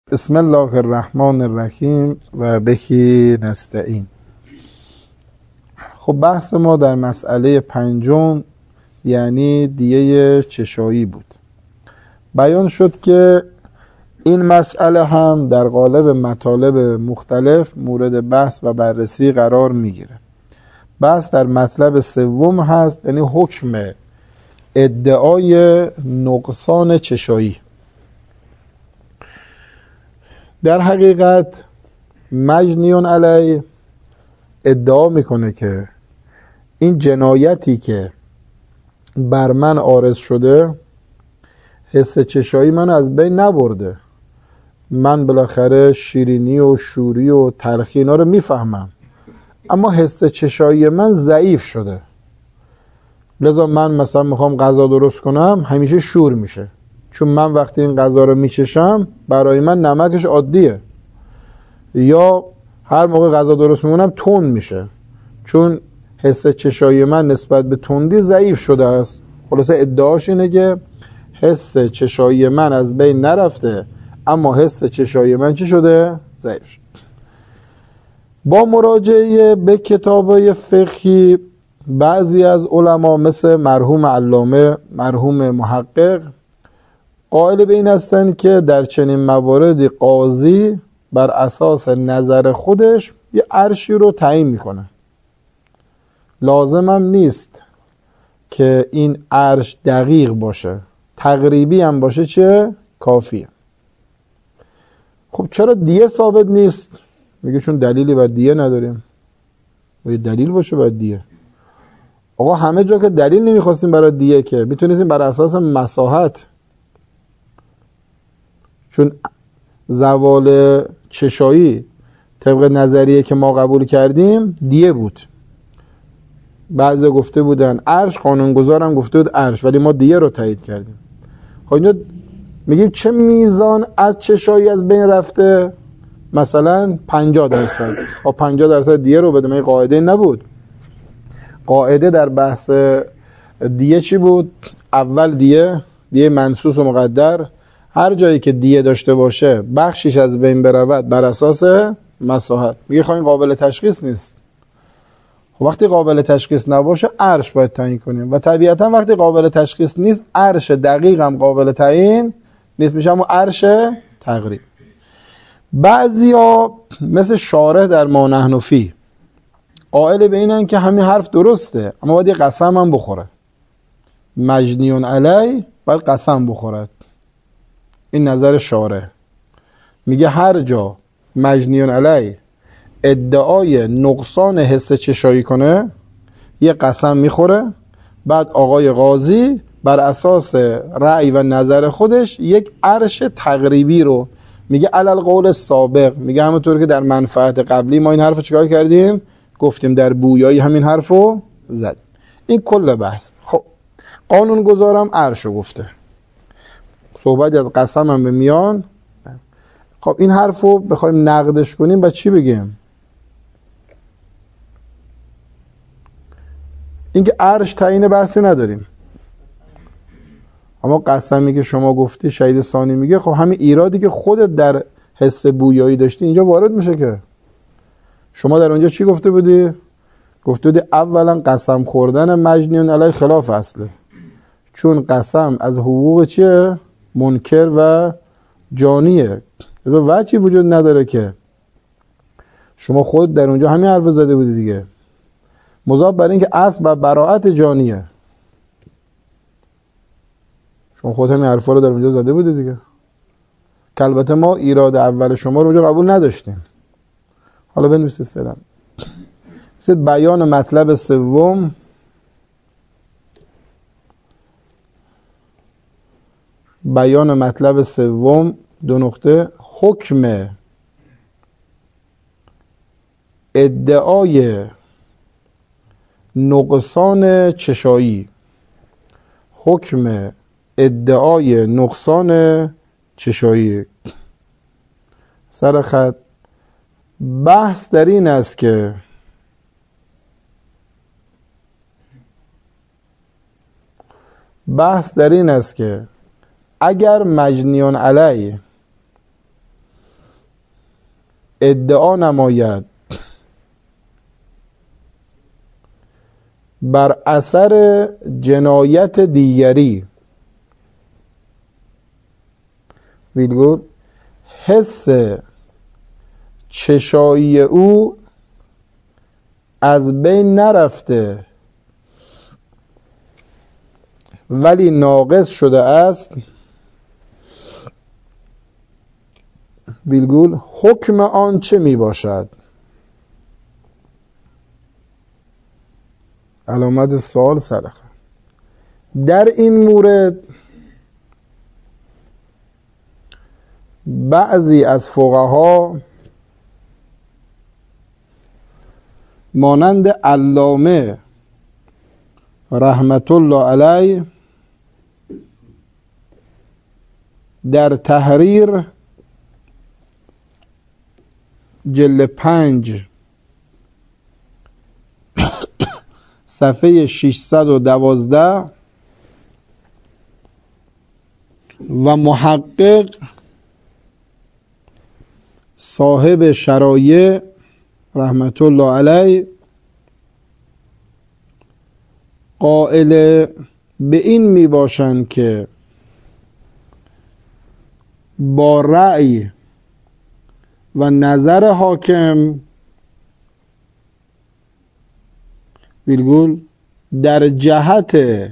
بسم الله الرحمن الرحیم و بهی نستعین. خب بحث ما در مسئله پنجم یعنی دیه چشایی بود. بیان شد که این مسئله هم در قالب مطالب مختلف مورد بحث و بررسی قرار میگیره. بحث در مطلب سوم هست، یعنی حکم ادعای نقصان چشایی. در حقیقت مجنیون علی ادعا میکنه که این جنایتی که بر من عارض شده حس چشایی من از بین نبرده. من بالاخره شیرینی و شوری و تلخی اینا رو میفهمم، اما حس چشایی من ضعیف شده. لذا من مثلا میخوام غذا درست کنم همیشه شور میشه، چون من وقتی این غذا رو میچشم برای من نمکش عادیه. یا هر موقع غذا درست میکنم تند میشه، چون حس چشایی من نسبت به تندی ضعیف شده است. خلاصه ادعاش اینه که حس چشایی من از بین نرفته، اما حس چشایی من چی شده؟ ضعیف شده. با مراجعه به کتابای فقهی بعضی از علما مثل مرحوم علامه، مرحوم محقق قائل به این هستند که در چنین مواردی قاضی بر اساس نظر خودش یه عرشی رو تعیین میکنه. لازم هم نیست که این عرش دقیق باشه، تقریبی هم باشه چه کافیه. خب چرا دیه ثابت نیست؟ میگه چون دلیلی بر دیه نداریم. باید دلیل باشه بر دیه. آقا همه جا که دلیل نمیخواستیم برای دیه، که میتونستیم بر اساس مساحت، چون زوال چشایی طبق نظریه که ما قبول کردیم دیه بود. بعضی گفته بودن عرش، قانونگذارم گفته بود عرش، ولی ما دیه رو تایید کردیم. خب اینجا میگیم چه میزان از چشایی از بین رفته؟ مثلا 50%. خب 50% دیه رو بده. من قاعده نبود. قاعده در بحث دیه چی بود؟ اول دیه منصوص و مقدر، هر جایی که دیه داشته باشه بخشش از بین برود بر اساس مساحت. میگه خب این قابل تشخیص نیست. وقتی قابل تشخیص نباشه عرش باید تعیین کنیم، و طبیعتا وقتی قابل تشخیص نیست عرش دقیق هم قابل تعیین نیست، میشه همون عرش تقریب. بعضیا مثل شارح در ما نحن فیه قائل به اینن که همین حرف درسته، اما باید یه قسم هم بخوره. مجنیون علی باید قسم بخورد. این نظر شارح. میگه هر جا مجنیون علی ادعای نقصان حس چشایی کنه یه قسم میخوره، بعد آقای قاضی بر اساس رأی و نظر خودش یک عرش تقریبی رو میگه علل قول سابق. میگه همونطور که در منفعت قبلی ما این حرف چیکار کردیم؟ گفتیم در بویایی همین حرفو زد. این کل بحث. خب قانون گذارم عرشو گفته، صحبت از قسم هم به میان. خب این حرفو بخوایم نقدش کنیم با چی بگیم؟ اینکه عرش تعیین بحثی نداریم، اما قسمی که شما گفتی شهید ثانی میگه خب همین ایرادی که خودت در حس بویایی داشتی اینجا وارد میشه. که شما در اونجا چی گفته بودی؟ گفته بودی اولا قسم خوردن مجنون علی خلاف اصله، چون قسم از حقوق چیه؟ منکر و جانیه. لذا وجهی وجود نداره که شما خود در اونجا همین حرف زده بودی دیگه. مضاف بر این که اصل و براءت جانیه، شما خود همین حرفا رو در اونجا زده بودی دیگه. که البته ما ایراد اول شما رو اونجا قبول نداشتیم. حالا بنویسید فعلا. بیان مطلب سوم. بیان مطلب سوم 2 حکم ادعای نقصان چشایی. حکم ادعای نقصان چشایی. سرخط بحث در این است که اگر مجنیان علی ادعا نماید بر اثر جنایت دیگری، ویلگول حس چشایی او از بین نرفته ولی ناقص شده است، ویلگول حکم آن چه می باشد؟ علامت سوال سرخ. در این مورد بعضی از فقها مانند علامه رحمت الله علیه در تحریر جلد 5 صفحه 612 و محقق صاحب شرایع رحمت الله علیه قائل به این می باشند که با رأی و نظر حاکم ویلگول در جهت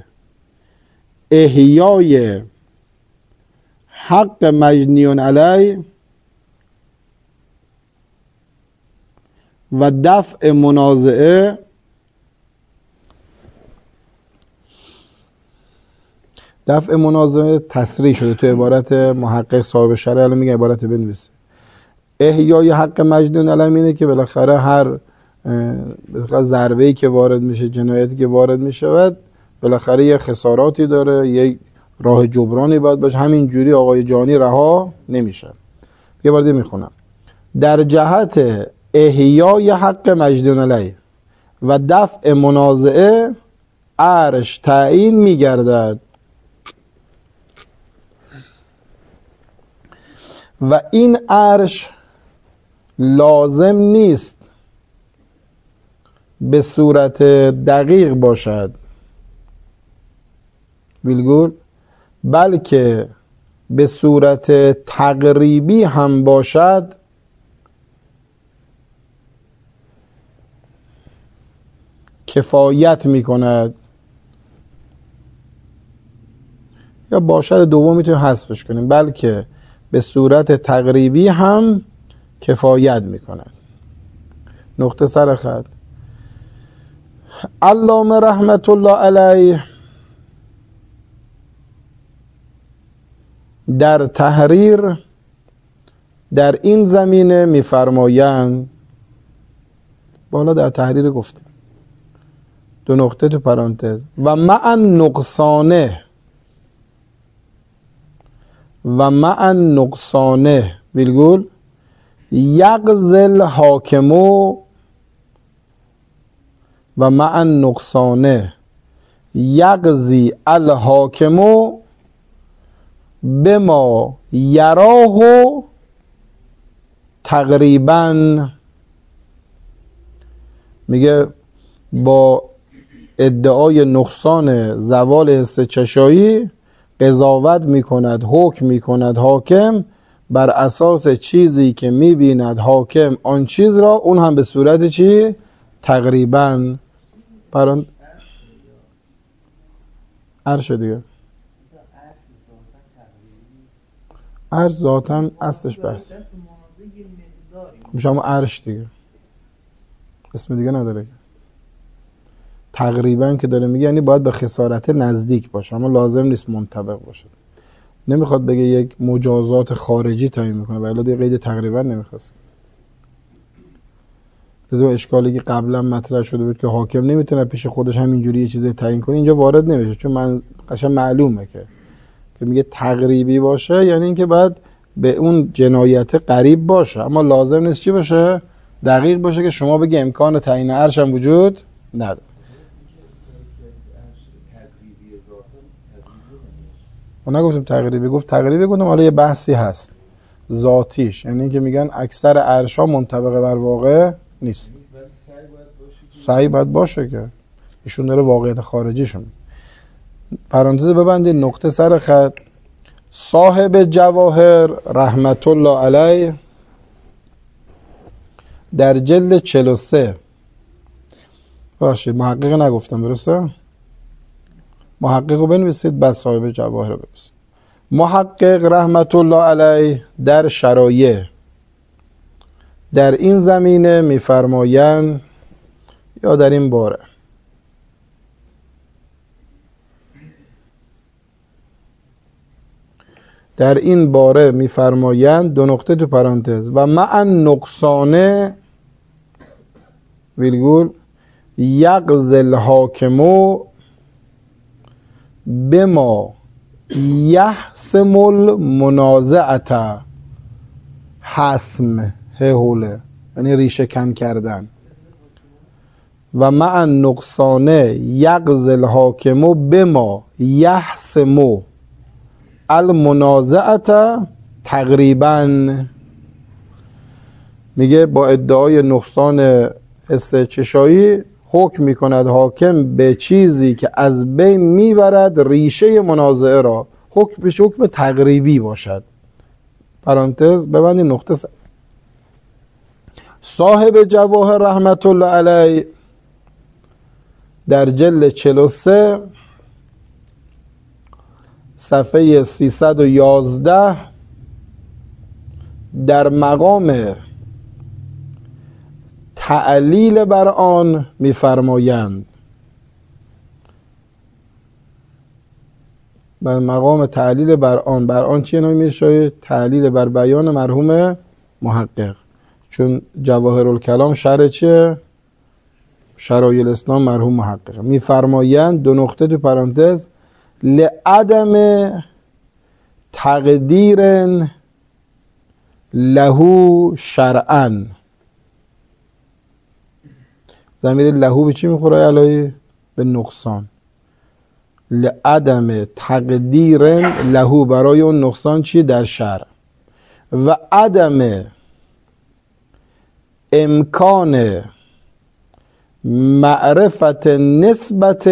احیای حق مجنیون علیه و دفع منازعه تصریح شده تو عبارت محقق صاحب شرع. الان میگه عبارت بنویسه. احیای حق مجنون علیه اینه که بالاخره هر ضربه‌ای که وارد میشه، جنایتی که وارد میشه، بالاخره یه خساراتی داره، یه راه جبرانی باید باشه. همین جوری آقای جانی رها نمیشه. یه بار دیگه میخونم. در جهت احیای حق مجنون علیه و دفع منازعه عرش تعیین میگردد و این عرش لازم نیست به صورت دقیق باشد، ویلگول بلکه به صورت تقریبی هم باشد کفایت می کند. یا باشد دوم میتونیم حذفش کنیم، بلکه به صورت تقریبی هم کفایت می کند. نقطه سر خط. علامه رحمت الله علیه در تحریر در این زمینه میفرمایند، بالا در تحریر گفتیم، 2 نقطه تو پرانتز، و مع نقصانه ویلگول یغزل حاکمو و مع نقصانه یغزی الحاکمو بما یراه تقریبا. میگه با ادعای نقصان زوال حس چشایی قضاوت میکند، حکم میکند حاکم بر اساس چیزی که میبیند حاکم آن چیز را، اون هم به صورت چی؟ تقریبا. عرش دیگه، عرش ذاتاً اصلش بحث میشه، اما عرش دیگه اسم دیگه نداره. تقریبا که داره میگه یعنی باید به خسارت نزدیک باشه، اما لازم نیست منطبق باشه. نمیخواد بگه یک مجازات خارجی تعیین میکنه، ولی دیگه قید تقریبا نمیخواست. لذا اشکالی که قبلا مطرح شده بود که حاکم نمیتونه پیش خودش همینجوری یه چیزی تعیین کنه، اینجا وارد نمیشه، چون من قشنگ معلومه که میگه تقریبی باشه یعنی اینکه بعد به اون جنایت قریب باشه، اما لازم نیست چی باشه؟ دقیق باشه که شما بگی امکان تعیین عرش هم وجود نداره. ما نگفتیم تقریبی، گفت تقریبی، گفتم حالا یه بحثی هست. ذاتیش، یعنی که میگن اکثر عرش ها منطبق بر واقع نیست. سعی باید باشه که ایشون داره واقعیت خارجیشون. پرانتز ببندید، نقطه سر خط. صاحب جواهر رحمت الله علیه در جلد 43 باشید، محقق نگفتم درسته؟ محقق رو بنویسید بعد صاحب جواهر رو بنویسید. محقق رحمت الله علیه در شرایع در این زمینه میفرمایند یا در این باره میفرمایند، دو نقطه تو پرانتز، و مع نقصانه ویلگول یغز الحاکمو بما یحسم المنازعه حسم هوله، یعنی ریشه کن کردن. و مع نقصانه یغز الحاکمو بما یحسم المنازعه تقریبا، میگه با ادعای نقصان حس چشایی حکم میکند حاکم به چیزی که از بین میبرد ریشه منازعه را، حکمش حکم تقریبی باشد. پرانتز ببندید نقطه صاحب جواهر رحمت الله علیه در جلد 43 صفحه 311 در مقام تعلیل بر آن می‌فرمایند، بر مقام تعلیل بر آن چیه نمیشه؟ تعلیل بر بیان مرحوم محقق، چون جواهر الکلام شرح چیه؟ شرایع الاسلام مرحوم محقق. می‌فرمایند دو نقطه تو پرانتز لعدم تقدیر له شرعا. ضمیر له به چی میخوره الهی؟ به نقصان. لعدم تقدیر له برای اون نقصان چی در شرع، و عدم امکان معرفت نسبت،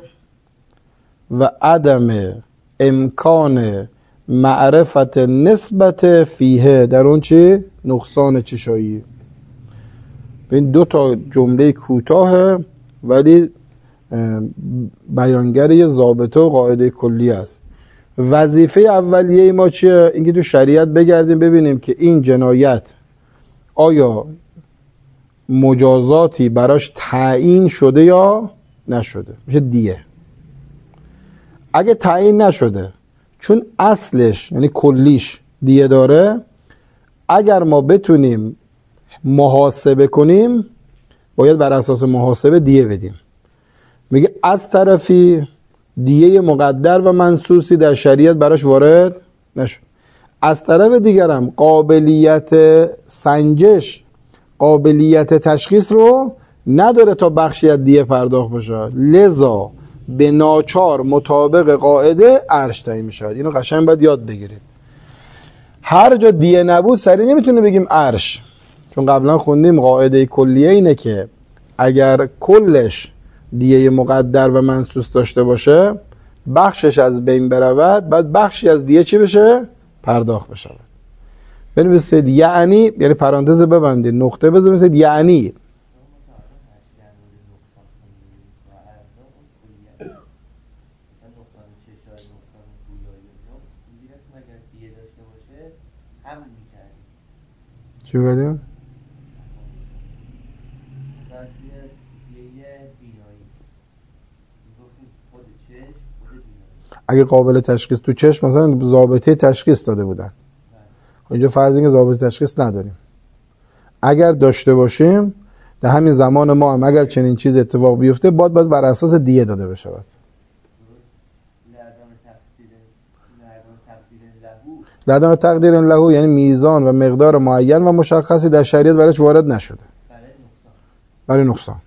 و عدم امکان معرفت نسبت فیه در اون چی؟ نقصان چشایی. این دو تا جمله کوتاه ولی بیانگر یه ضابطه و قاعده کلی است. وظیفه اولیه ما چیه؟ اینکه تو شریعت بگردیم ببینیم که این جنایت آیا مجازاتی براش تعیین شده یا نشده، میشه دیه. اگه تعیین نشده چون اصلش یعنی کلیش دیه داره، اگر ما بتونیم محاسبه کنیم باید بر اساس محاسبه دیه بدیم. میگه از طرفی دیه مقدر و منصوصی در شریعت براش وارد نشد، از طرف دیگرم قابلیت سنجش، قابلیت تشخیص رو نداره تا بخشی از دیه پرداخت بشه، لذا به ناچار مطابق قاعده عرش تعیین میشه. اینو قشنگ باید یاد بگیرید. هر جا دیه نبود سریع نمیتونه بگیم عرش، چون قبلا خوندیم قاعده کلیه اینه که اگر کلش دیه مقدر و منصوص داشته باشه بخشش از بین برود، بعد بخشی از دیه چی بشه؟ پرداخت بشه. بنویسید یعنی پرانتز ببندید، نقطه بزنید یعنی چی بگم؟ اگه قابل تشخیص تو چشم مثلا ضابطه تشخیص داده بودن، اینجا فرض اینکه ضابطه تشخیص نداریم. اگر داشته باشیم در همین زمان ما هم اگر چنین چیز اتفاق بیفته باید بر اساس دیه داده بشه. لعدم تقدیر له یعنی میزان و مقدار معین و مشخصی در شریعت براش وارد نشده، برای نقصان.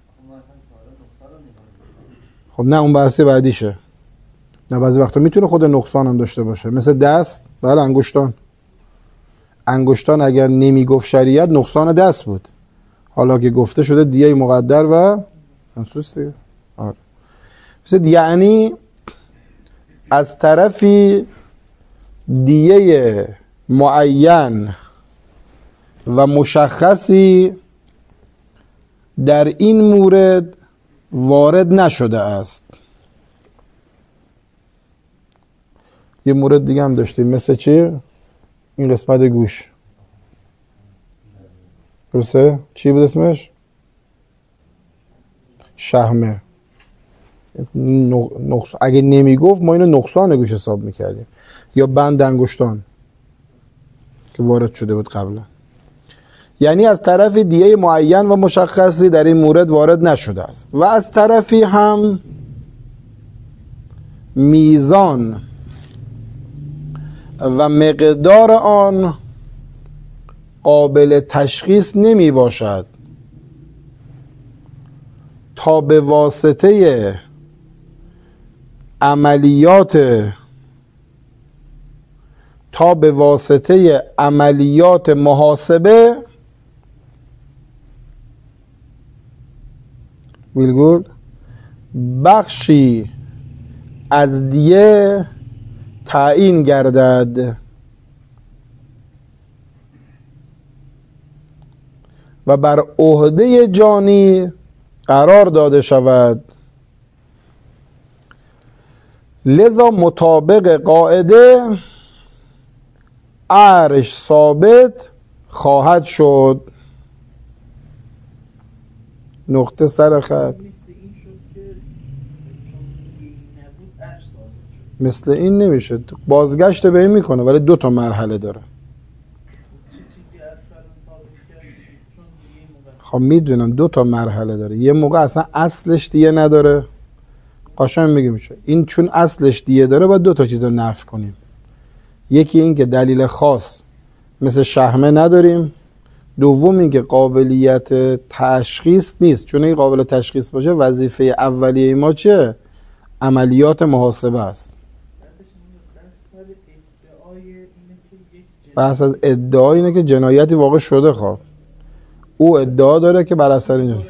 خب نه اون بحثی بعدیشه. نه بعضی وقتا میتونه خود نقصان هم داشته باشه، مثل دست، بله انگشتان. انگشتان اگر نمیگفت شریعت نقصان دست بود، حالا که گفته شده دیه مقدر و منصوص دیگه. یعنی از طرفی دیه معین و مشخصی در این مورد وارد نشده است. یه مورد دیگه هم داشتیم، مثل چی؟ این قسمت گوش، درسته؟ چی بود اسمش؟ شحمه. اگه نمیگفت ما اینو نقصان گوش حساب میکردیم. یا بند انگشتان که وارد شده بود قبلا. یعنی از طرف دیه معین و مشخصی در این مورد وارد نشده است و از طرفی هم میزان و مقدار آن قابل تشخیص نمی باشد تا به واسطه عملیات محاسبه ویلگول بخشی از دیه تعیین گردد و بر عهده جانی قرار داده شود. لذا مطابق قاعده ارش ثابت خواهد شد. نقطه سر خط. مثل این نمیشه، بازگشت به این میکنه ولی 2 تا مرحله داره. خب میدونم 2 تا مرحله داره. یه موقع اصلا اصلش دیه نداره، قشنگ میگه میشه این چون اصلش دیه داره باید 2 تا چیز رو نفی کنیم. یکی این که دلیل خاص مثل شحمه نداریم، دوم این که قابلیت تشخیص نیست. چون این قابل تشخیص باشه وظیفه اولیه ما چه؟ عملیات محاسبه است. بحث از ادعا اینه که جنایتی واقع شده. خب او ادعا داره که بر اثر اینجا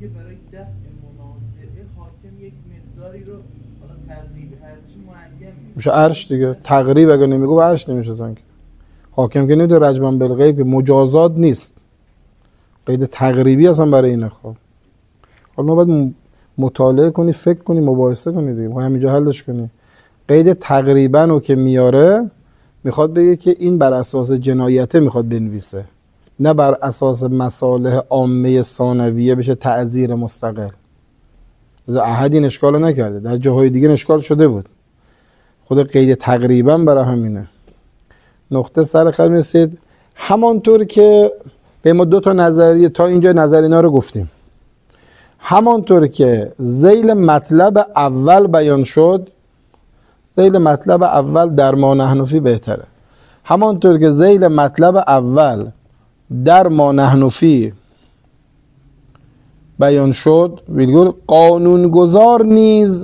میشه عرش دیگه. تقریب اگر نمیگو عرش نمیشه زنگ. حاکم که نمیده رجمن بالغیب، که مجازات نیست، قید تقریبی اصلا برای اینه. خب حالا ما باید مطالعه کنی، فکر کنی، مباحثه کنی دیگه، ما همینجا حلش کنی. قید تقریبا رو که میاره میخواد بگه که این بر اساس جنایته میخواد بنویسه، نه بر اساس مصالح عامه ثانویه بشه تعزیر مستقل. احد این اشکالو نکرده، در جاهای دیگه اشکال شده بود. خود قید تقریبا برای همینه. نقطه سر خط میرسید. همانطور که به ما 2 تا نظریه تا اینجا نظرینا رو گفتیم، همانطور که ذیل مطلب اول بیان شد، ذیل مطلب اول در ما نحنفی بهتره، همانطور که ذیل مطلب اول در ما نحنفی بیان شد، ویلگول قانونگذار نیز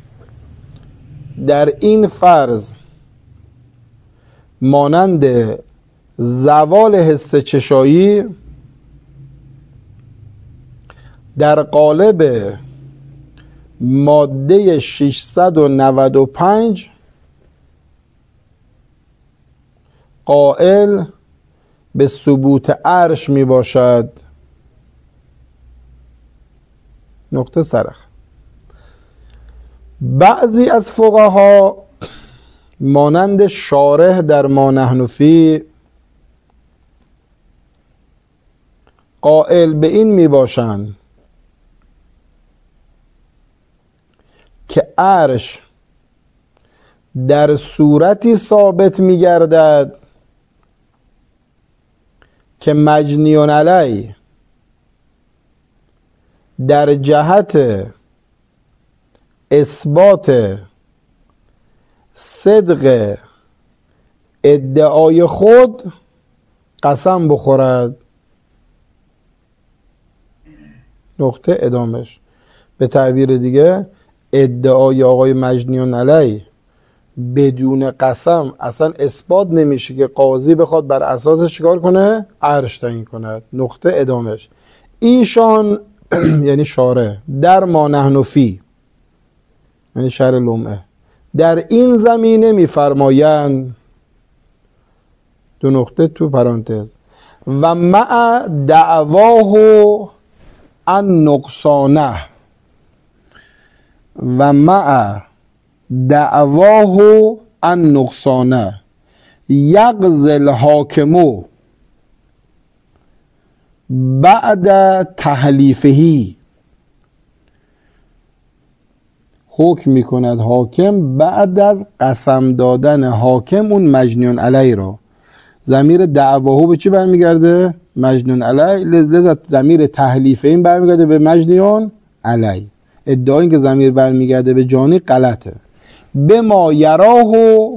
در این فرض مانند زوال حس چشایی در قالب ماده 695 قائل به ثبوت عرش می باشد. نقطه سرخ. بعضی از فقها مانند شارح در ما نحنفی قائل به این می باشند که عرش در صورتی ثابت می گردد که مجنیون علی در جهت اثبات صدق ادعای خود قسم بخورد. نقطه ادامش. به تعبیر دیگه ادعای آقای مجنیون علی بدون قسم اصلا اثبات نمیشه که قاضی بخواد بر اساسش چیکار کنه؟ عرش تعیین کند. نقطه ادامش اینشان یعنی شارع در ما نحن فی یعنی شرع لمعه در این زمینه میفرمایند دو نقطه تو پرانتز و مع دعواه ان نقصانه و مع دعواه ان نقصانه یقضی الحاکم بعد تحلیفه حکم میکند حاکم بعد از قسم دادن حاکم اون مجنون علی را. ضمیر دعواه به چی برمیگرده؟ مجنون علی. لذت ضمیر تحلیفه این برمیگرده به مجنون علی. ادعای این که ضمیر برمیگرده به جانی غلطه. به ما یراه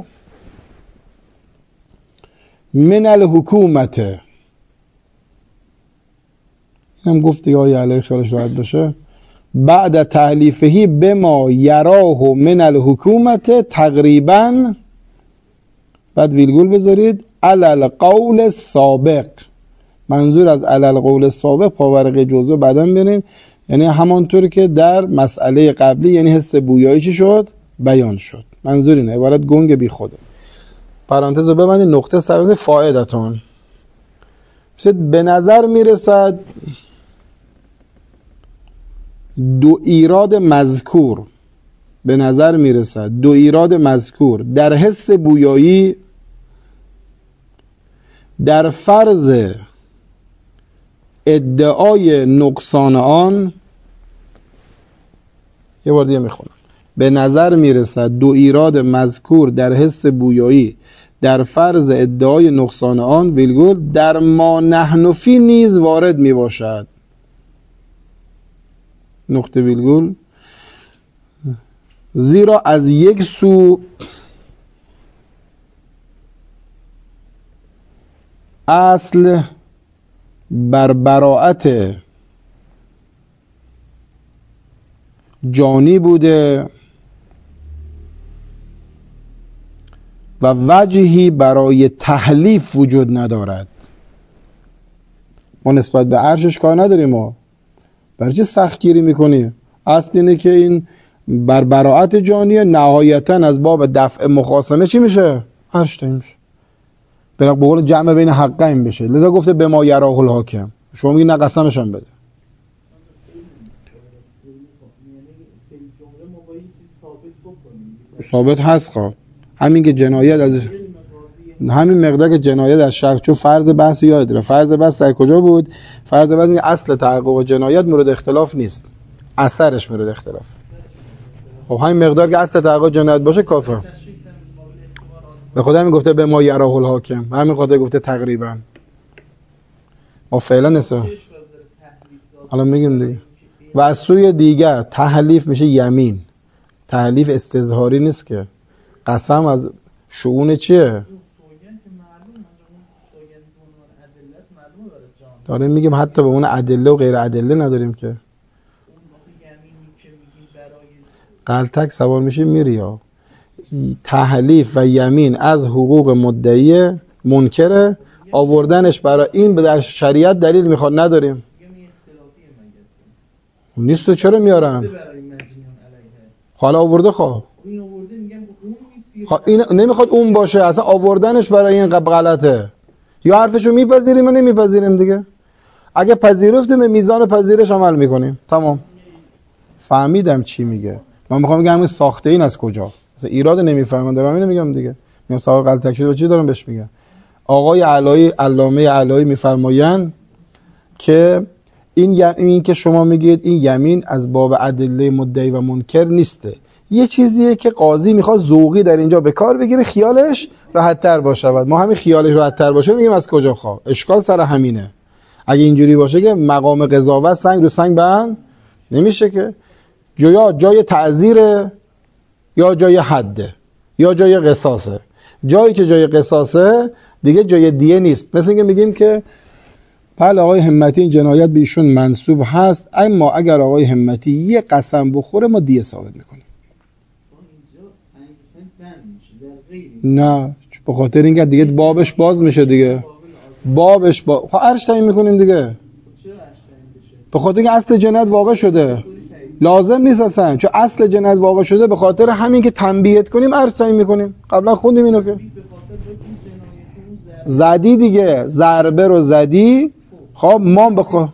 من الحکومت اینم گفت دیگه آیه علیه خیالش راحت باشه. بعد تحلیفهی به ما یراه من الحکومت تقریبا بعد ویلگول بذارید علل قول سابق. منظور از علل قول سابق پاورقی جزء بعداً برین، یعنی همانطور که در مسئله قبلی یعنی حس بویایی چی شد؟ بیان شد. منظور اینه، عبارت گنگ بی خوده. پرانتز رو ببندید. نقطه سرمز فایدتون به نظر میرسد دو ایراد مذکور در حس بویایی در فرض ادعای نقصان آن. یه بار دیگه میخونم. به نظر میرسد دو ایراد مذکور در حس بویایی در فرض ادعای نقصان آن ویلگول در ما نحن فی نیز وارد میباشد. نقطه ویلگول. زیرا از یک سو اصل بر براءت جانی بوده و وجهی برای تحلیف وجود ندارد. ما نسبت به عرشش کار نداریم. ما برای چه سختگیری میکنی؟ اصل اینه که این بر براءت جانیه، نهایتا از باب دفع مخاصمه چی میشه؟ عرش تعیین میشه. به قول جمع بین حقین بشه. لذا گفته به ما یراه الحاکم. شما میگی نه قسمش هم بده. ثابت هست. خواه همین که جنایت از همین مقدار که جنایت از شخص، چون فرض بحث یاد داره. فرض بحث در کجا بود؟ فرض بحث این اصل تحقق جنایت مورد اختلاف نیست، اثرش مورد اختلاف. خب همین مقدار که اصل تحقق جنایت باشه کافر. به خدا همین گفته به ما یراه الحاکم، همین خاطر گفته تقریبا. ما فعلا نسبت حالا میگیم دیگه. و از سوی دیگر تحلیف میشه یمین. تحلیف استظهاری نیست که. قسم از شؤون چیه؟ داریم میگیم حتی به اون ادله و غیر ادله نداریم که. غلطک سوال میشه میری ها. تحلیف و یمین از حقوق مدعی منکره، آوردنش برای این به در شریعت دلیل میخواد نداریم. نیست تو چرا میارن؟ حالا آورده خواه این نمیخواد اون باشه، اصلا آوردنش برای این غلطه. یا حرفشو میپذیریم و نمیپذیریم دیگه. اگه پذیرفتیم به میزان پذیرش عمل میکنیم. تمام. فهمیدم چی میگه. من میخوام بگم این ساخته این از کجا. مثلا ایراد نمیفهمم دارم اینو میگم دیگه. میگم سوال غلط شده چی دارم بهش میگم. آقای علایی علامه علایی میفرمایند که این که شما میگید این یمین از باب ادله مدعی و منکر نیسته. یه چیزیه که قاضی میخواد ذوقی در اینجا به کار بگیره خیالش راحت تر باشه. ما همین خیالش راحت تر باشه میگیم از کجا خواه. اشکال سر همینه. اگه اینجوری باشه که مقام قضاوت سنگ رو سنگ بند نمیشه که. جای تعزیره یا جای حده یا جای قصاصه. جایی که جای قصاصه دیگه جای دیه نیست. مثل اینکه میگیم که بله آقای همتی این جنایت به ایشون منسوب هست، اما اگر آقای همتی یه قسم بخوره ما دیه ثابت میکنیم. نه به خاطر اینکه دیگه بابش باز میشه دیگه. بابش عرش تعیین میکنیم دیگه. به خاطر اینکه اصل جنایت واقع شده. لازم نیست اصلا، چون اصل جنایت واقع شده. به خاطر همین که تنبیهت کنیم عرش تعیین میکنیم. قبلا خوندیم اینو که زدی دیگه، ضربه رو زدی. خب ما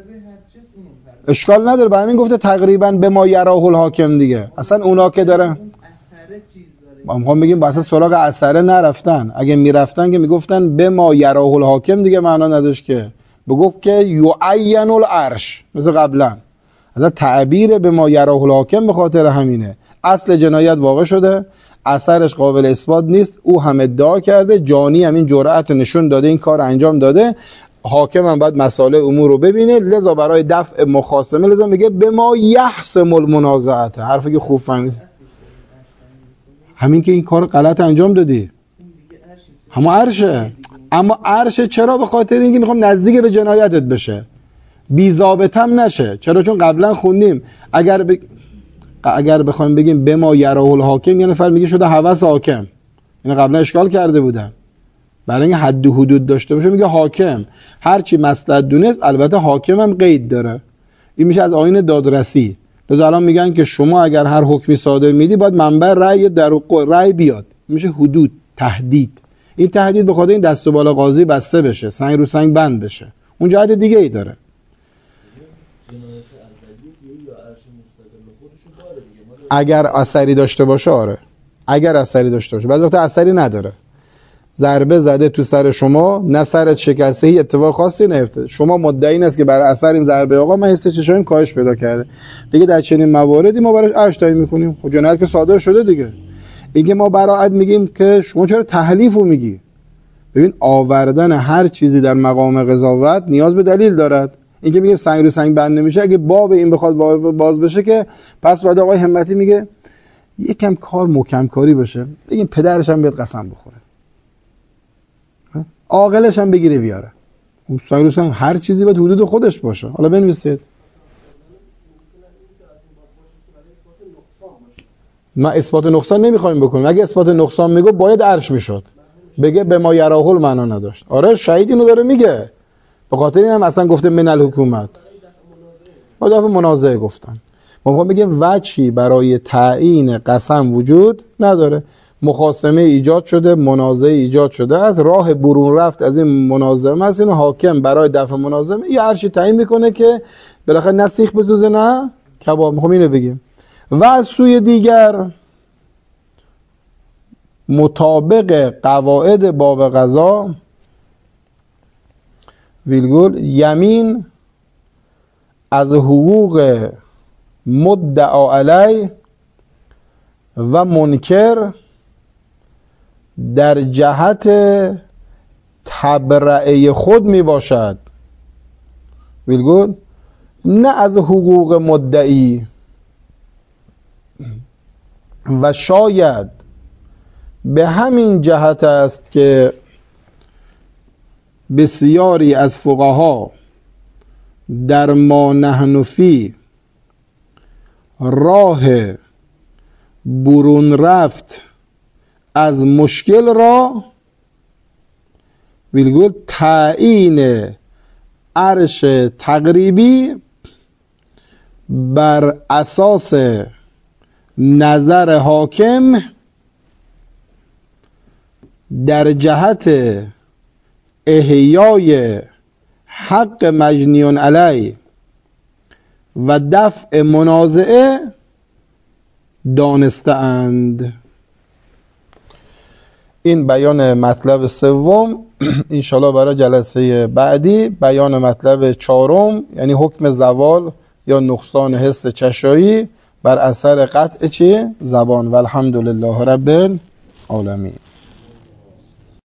اشکال نداره، برای همین گفته تقریبا به ما یراه الحاکم دیگه. اصلا اونا که دارن ما میخوام بگیم واسه سراغ اثره نرفتن. اگه میرفتن که میگفتن به ما یراه الحاکم دیگه معنا نداشت که بگفت که یعین العرش مثل قبلا. اصلا تعبیر به ما یراه الحاکم به خاطر همینه. اصل جنایت واقع شده، اثرش قابل اثبات نیست، او هم ادعا کرده، جانی هم این جرأت نشون داده، این کار انجام داده. حاکم هم باید مسائل امور رو ببینه، لذا برای دفع مخاصمه لذا میگه به ما یحسم المنازعه. حرفی که خوب فهمید همین که این کار غلط انجام دادی. اما عرشه چرا؟ به خاطر اینکه میخوام نزدیک به جنایتت بشه، بی ضابطم نشه. چرا؟ چون قبلا خوندیم اگر بخوایم بگیم به ما یراه الحاکم، یه نفر میگه شده هوس حاکم. اینو قبلا اشکال کرده بودن. برای اینکه حد و حدود داشته باشه میگه حاکم. هرچی مصلحت دونست، البته حاکم هم قید داره. این میشه از آیین دادرسی. لذا الان میگن که شما اگر هر حکمی صادر میدی باید منبع رأی در رأی بیاد. میشه حدود، تهدید. این تهدید به خاطر این دست و بالا قاضی بسته بشه، سنگ رو سنگ بند بشه. اون جهت دیگه ای داره. اگر اثری داشته باشه آره. اگر اثری داشته باشه. بعضی وقتا اثری نداره. ضربه زده تو سر شما، نه سرت شکسته، هیچ اتفاق خاصی نیفتاده. شما مدعی این است که بر اثر این ضربه آقا من حس چشایم کاهش پیدا کرده. دیگه در چنین مواردی ما براش عرش تعیین میکنیم. خب جنایت که صادر شده دیگه. اینکه ما براعت میگیم که شما چرا تحلیفو میگی؟ ببین آوردن هر چیزی در مقام قضاوت نیاز به دلیل دارد. اینکه میگه سنگ رو سنگ بند نمیشه، اگه باب این بخواد باز بشه که پس بعد آقای همتی میگه یکم کار محکم کاری بشه، بگیم پدرش هم بیاد قسم بخوره، عاقلش هم بگیره بیاره. سنگ رو سنگ هر چیزی باید حدود خودش باشه. حالا بنویسید. ما اثبات نقصان نمیخوایم بکنیم. اگه اثبات نقصان میگه باید عرش میشد، بگه به ما یراه المعنا نداشت. آره شهید اینو داره میگه. به خاطر این هم اصلا گفته من الحکومت. ما دفعه منازعه گفتن. ما میخوام بگیم وجهی برای تعیین قسم وجود نداره. مخاصمه ایجاد شده، منازعه ایجاد شده، از راه برون رفت از این منازعه است. اینو حاکم برای دفع منازعه یه عرشی تعیین میکنه که بالاخره نه سیخ بسوزه نه کباب. میخوام اینو بگیم. و از سوی دیگر مطابق قواعد باب قضا ویلگول یمین از حقوق مدعا علی و منکر در جهت تبرئه خود می باشد. ویلگول نه از حقوق مدعی. و شاید به همین جهت است که بسیاری از فقها در ما نحن فی راه برون رفت از مشکل را ویلگول تعیین عرش تقریبی بر اساس نظر حاکم در جهت احیای حق مجنیون علی و دفع منازعه دانسته‌اند. این بیان مطلب سوم. انشالله برای جلسه بعدی بیان مطلب چهارم، یعنی حکم زوال یا نقصان حس چشایی بر اثر قطع چیه؟ زبان. والحمدلله رب العالمین.